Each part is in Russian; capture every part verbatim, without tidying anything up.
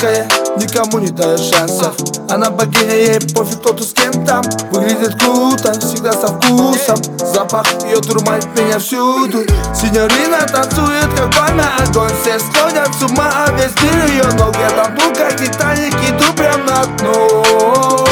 яркая, никому не дает шансов. Она богиня, ей пофиг, кто ты с кем там. Выглядит круто, всегда со вкусом. Запах ее дурманит меня всюду. Синьорина танцует, как пламя, огонь. Все сходят с ума, а весь мир ее ног. Я там был, как Титаник, иду прям на дно.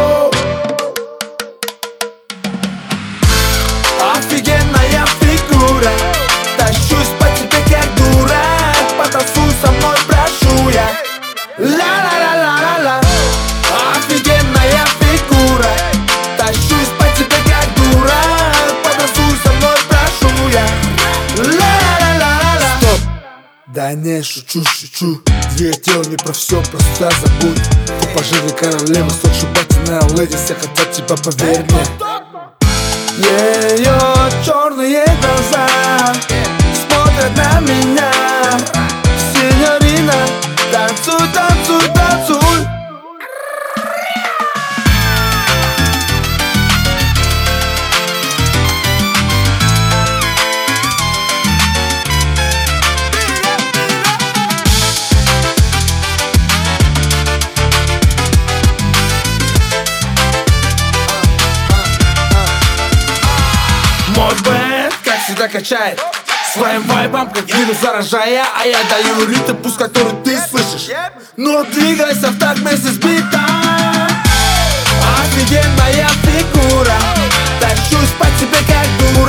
Офигенная фигура, тащусь по тебе как дурак. Потанцуй со мной, прошу я. Ла-ла-ла-ла-ла-ла. Офигенная фигура, тащусь по тебе как дурак. Потанцуй со мной, прошу я. Ла-ла-ла-ла-ла. Стоп! Да не, шучу, шучу. Двигатель не про все, просто забудь. Ты пожире королева, столь шубатиная леди. Все хотят тебя, поверь мне. Ее черные глаза смотрят на меня. Синьорина, танцуй, танцуй, танцуй. Мой бэнд, как всегда, качает своим вайбом, как вирус заражая. А я даю ритм, пусть который ты слышишь. Но двигайся в такт вместе с битом. Офигенная фигура, тащусь по тебе как дура.